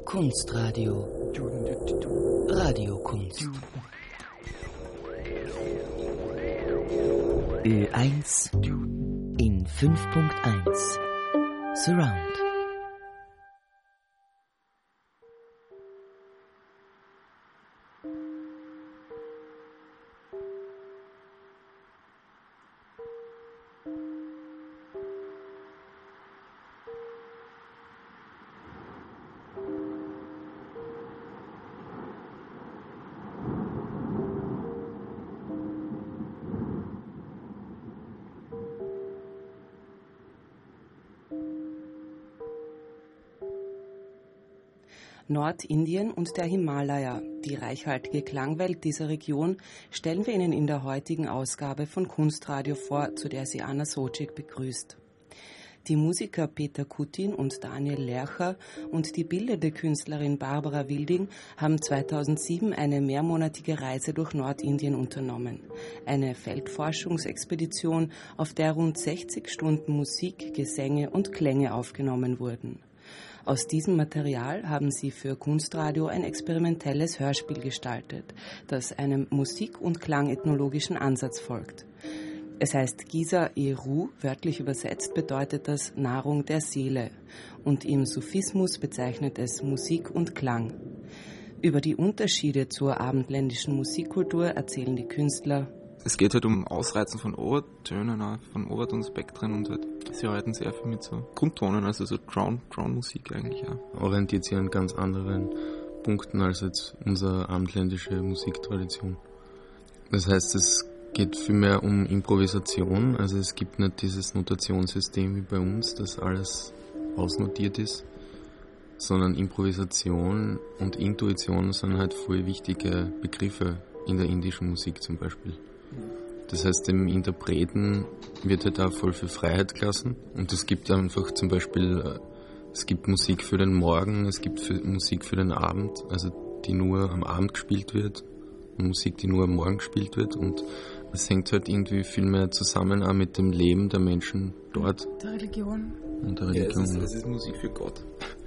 Kunstradio. Radiokunst. Ö1 in 5.1 Surround. Nordindien und der Himalaya, die reichhaltige Klangwelt dieser Region, stellen wir Ihnen in der heutigen Ausgabe von Kunstradio vor, zu der sie Anna Socek begrüßt. Die Musiker Peter Kutin und Daniel Lercher und die bildende Künstlerin Barbara Wilding haben 2007 eine mehrmonatige Reise durch Nordindien unternommen. Eine Feldforschungsexpedition, auf der rund 60 Stunden Musik, Gesänge und Klänge aufgenommen wurden. Aus diesem Material haben sie für Kunstradio ein experimentelles Hörspiel gestaltet, das einem musik- und klangethnologischen Ansatz folgt. Es heißt Giza-e-Ruh, wörtlich übersetzt bedeutet das Nahrung der Seele, und im Sufismus bezeichnet es Musik und Klang. Über die Unterschiede zur abendländischen Musikkultur erzählen die Künstler. Es geht halt um Ausreizen von Obertönen, auch von Obertonspektren, und halt, sie arbeiten sehr viel mit so Grundtonen, also so Drown-Musik eigentlich auch. Orientiert sich an ganz anderen Punkten als jetzt unsere abendländische Musiktradition. Das heißt, es geht vielmehr um Improvisation, also es gibt nicht dieses Notationssystem wie bei uns, dass alles ausnotiert ist, sondern Improvisation und Intuition sind halt voll wichtige Begriffe in der indischen Musik zum Beispiel. Das heißt, dem Interpreten wird halt auch voll viel Freiheit gelassen, und es gibt einfach zum Beispiel, es gibt Musik für den Morgen, es gibt Musik für den Abend, also die nur am Abend gespielt wird, und Musik, die nur am Morgen gespielt wird, und es hängt halt irgendwie viel mehr zusammen auch mit dem Leben der Menschen dort. Der Religion. Und der Religion. Ja, es ist Musik für Gott.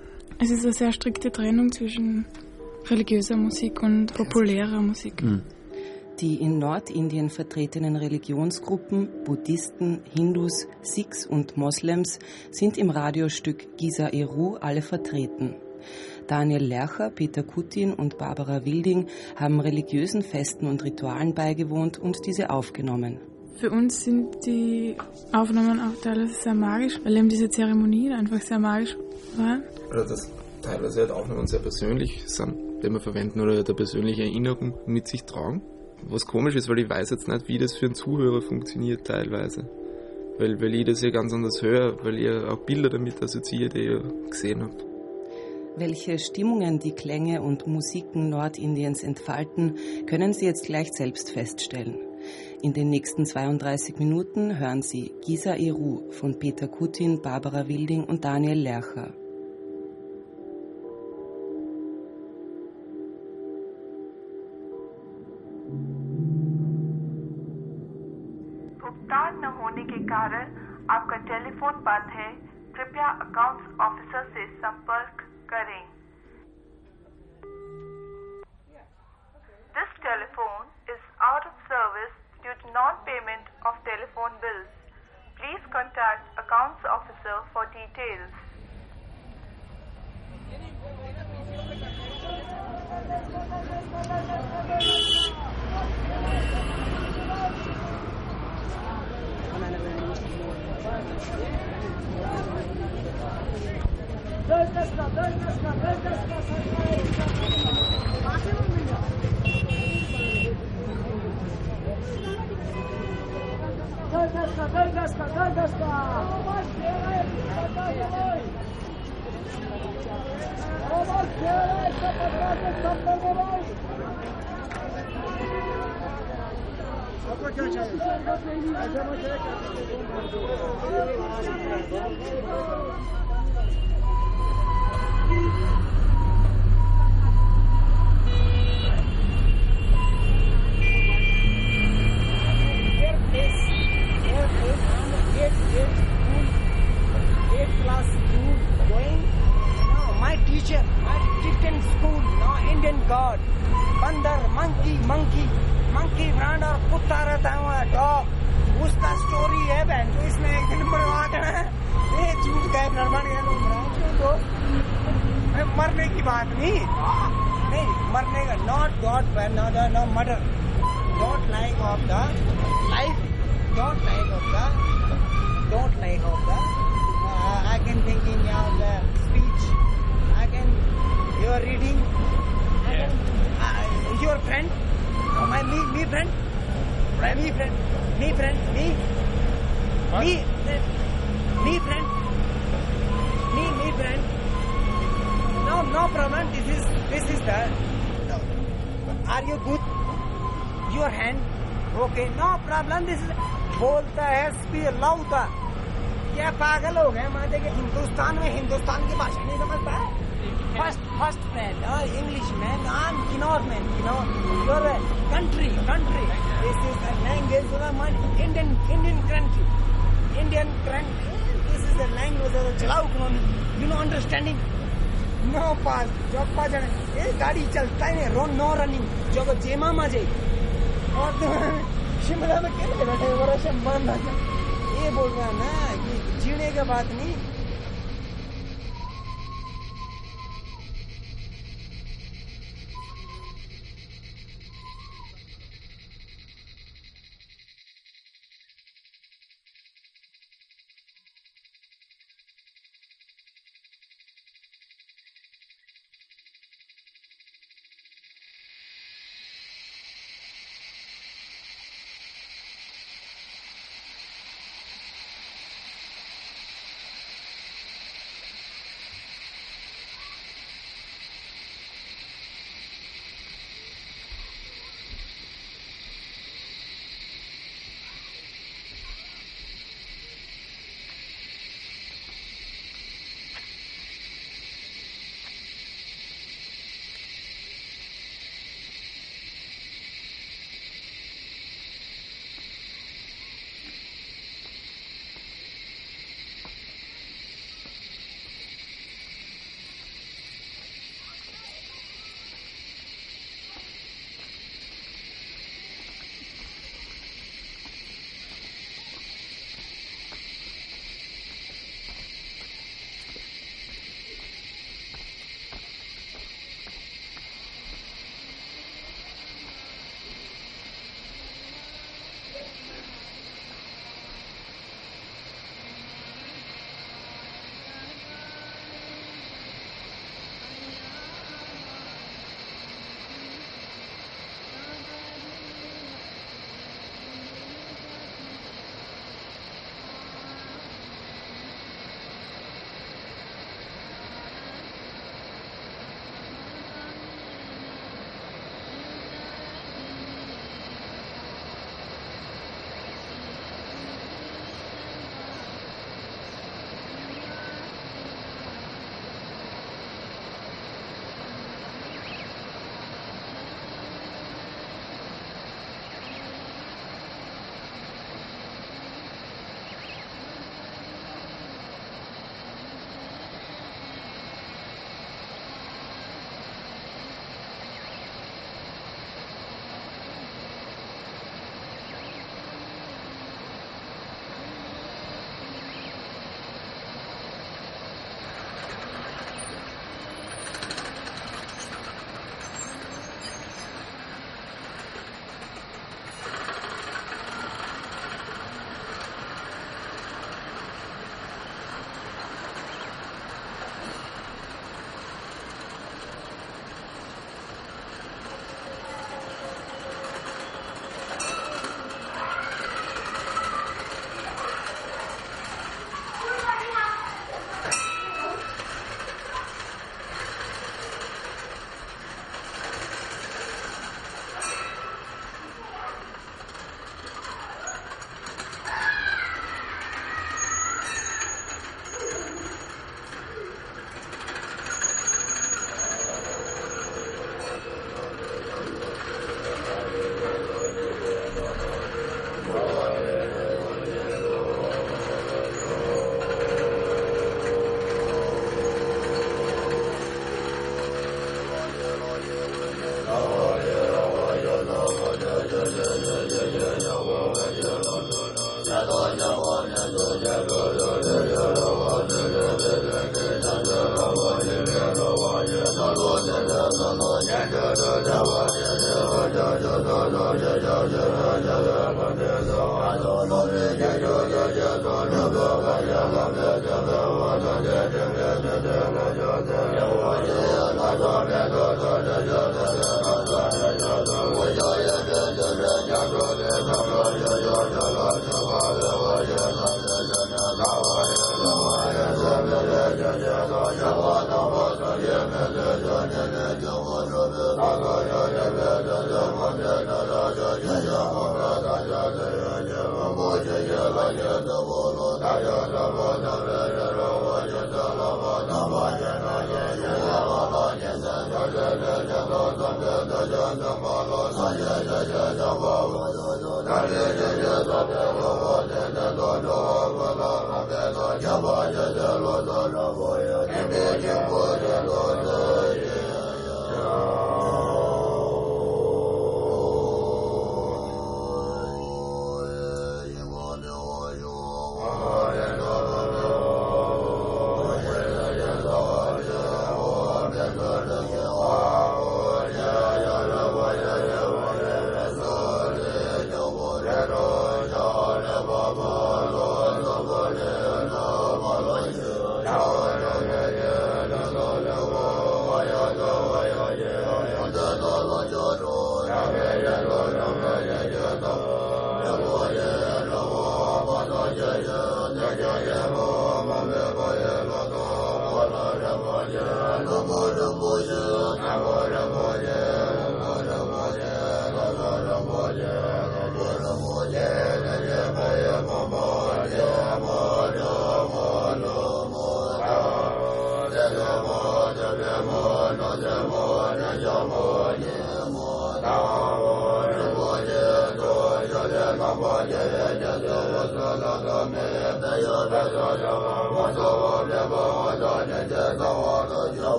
Es ist eine sehr strikte Trennung zwischen religiöser Musik und populärer Musik. Mhm. Die in Nordindien vertretenen Religionsgruppen, Buddhisten, Hindus, Sikhs und Moslems sind im Radiostück Giza-e-Ruh alle vertreten. Daniel Lercher, Peter Kutin und Barbara Wilding haben religiösen Festen und Ritualen beigewohnt und diese aufgenommen. Für uns sind die Aufnahmen auch teilweise sehr magisch, weil eben diese Zeremonien einfach sehr magisch waren. Oder dass teilweise halt Aufnahmen sehr persönlich sind, die wir verwenden, oder eine persönliche Erinnerung mit sich tragen. Was komisch ist, weil ich weiß jetzt nicht, wie das für einen Zuhörer funktioniert teilweise. Weil ich das ja ganz anders höre, weil ich auch Bilder damit assoziiere, die ich gesehen habe. Welche Stimmungen die Klänge und Musiken Nordindiens entfalten, können Sie jetzt gleich selbst feststellen. In den nächsten 32 Minuten hören Sie Giza-e-Ruh von Peter Kutin, Barbara Wilding und Daniel Lercher. भुगतान न होने के कारण आपका टेलीफोन बंद है। कृपया accounts officer से संपर्क करें। This telephone is out of service due to non-payment of telephone bills. Please contact accounts officer for details. My teacher not me. नहीं मरने का not murder. Don't like of the life. Don't like of the. I can thinking of the speech. You are reading. Your friend. Me friend. Me friend. No problem. This is the. Are you good? Your hand. Okay. No problem. This is. बोलता है स्पीच लाउता. क्या पागल हो गए माते के हिंदुस्तान में हिंदुस्तान की भाषा नहीं समझता है. First friend or Englishman, I'm Northman, your country. This is the language of my Indian country. This is the language of the Chalao economy. Understanding? No pass. Jog pa jane. ये गाड़ी चलता है no running. जब जेमा मजे. और तो शिमला में क्या बैठे हो रहा शम्मान राजा. ये बोल रहा ना ये जीने का बात नहीं.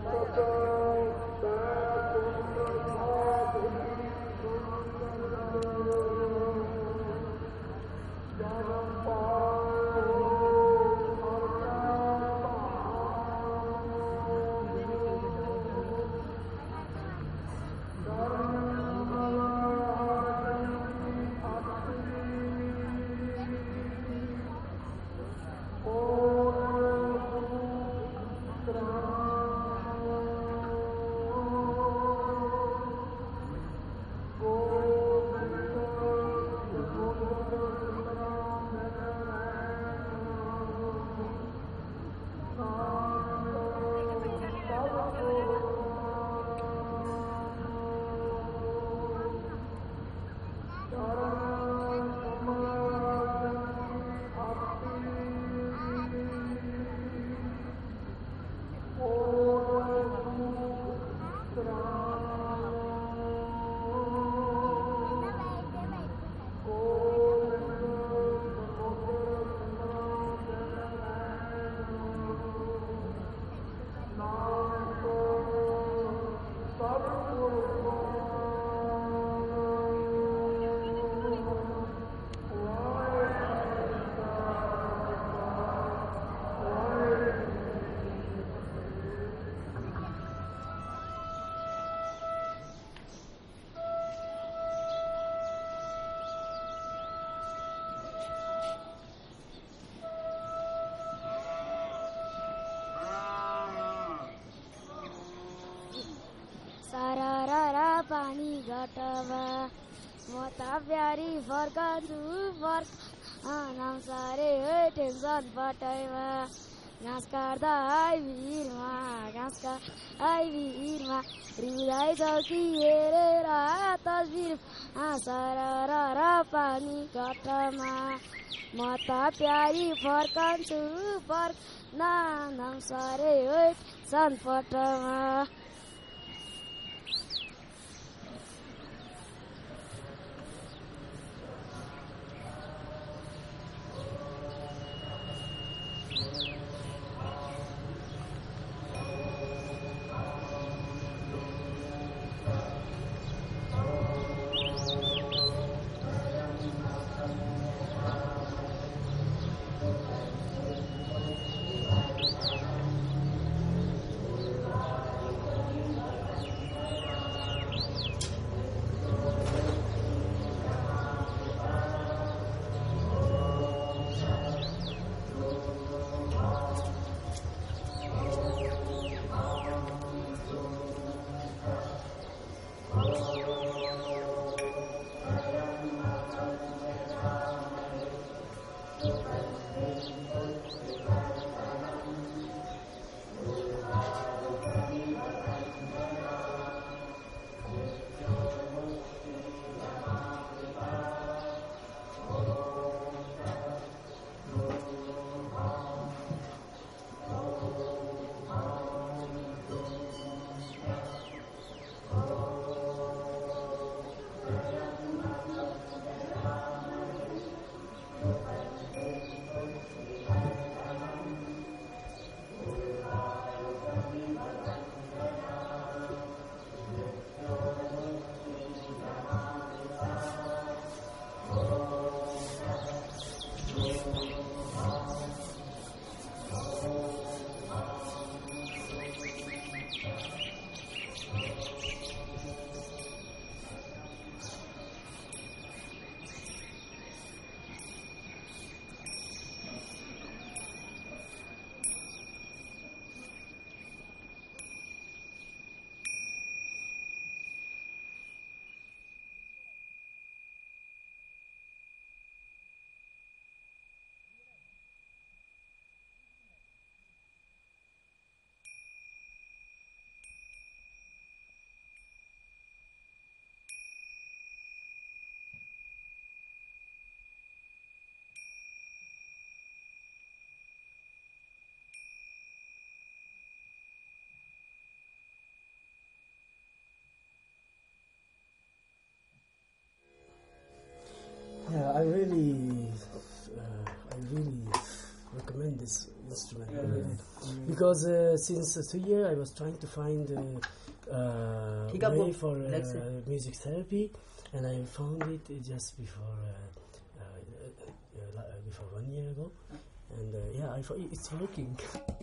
पानी घटवा म त प्यारी फर्कन्छु नाम सारे टेन्सन पटाइमा घाँस काट्दा भिरमा रुँदै चौकी हेरेर तस्बिर सरर पानी घटमा म त प्यारी फर्कन्छु नाम सारे टेन्सन पटाइमा। Because since 2 years I was trying to find way for music therapy, and I found it just before 1 year ago, and I thought it's working.